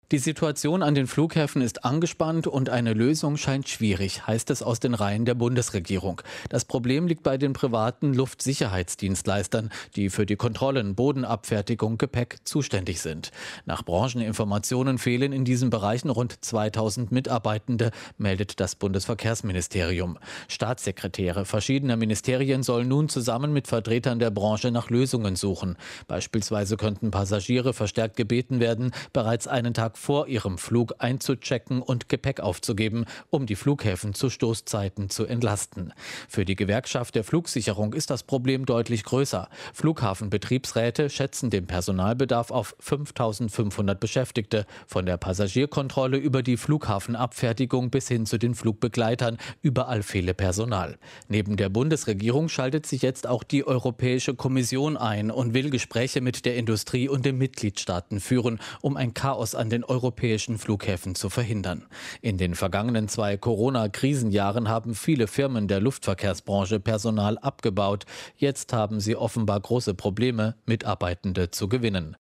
Die Situation an den Flughäfen ist angespannt und eine Lösung scheint schwierig, heißt es aus den Reihen der Bundesregierung. Das Problem liegt bei den privaten Luftsicherheitsdienstleistern, die für die Kontrollen, Bodenabfertigung, Gepäck zuständig sind. Nach Brancheninformationen fehlen in diesen Bereichen rund 2000 Mitarbeitende, meldet das Bundesverkehrsministerium. Staatssekretäre verschiedener Ministerien sollen nun zusammen mit Vertretern der Branche nach Lösungen suchen. Beispielsweise könnten Passagiere verstärkt gebeten werden, bereits einen Tag vor ihrem Flug einzuchecken und Gepäck aufzugeben, um die Flughäfen zu Stoßzeiten zu entlasten. Für die Gewerkschaft der Flugsicherung ist das Problem deutlich größer. Flughafenbetriebsräte schätzen den Personalbedarf auf 5.500 Beschäftigte, von der Passagierkontrolle über die Flughafenabfertigung bis hin zu den Flugbegleitern. Überall fehle Personal. Neben der Bundesregierung schaltet sich jetzt auch die Europäische Kommission ein und will Gespräche mit der Industrie und den Mitgliedstaaten führen, um ein Chaos an den europäischen Flughäfen zu verhindern. In den vergangenen 2 Corona-Krisenjahren haben viele Firmen der Luftverkehrsbranche Personal abgebaut. Jetzt haben sie offenbar große Probleme, Mitarbeitende zu gewinnen.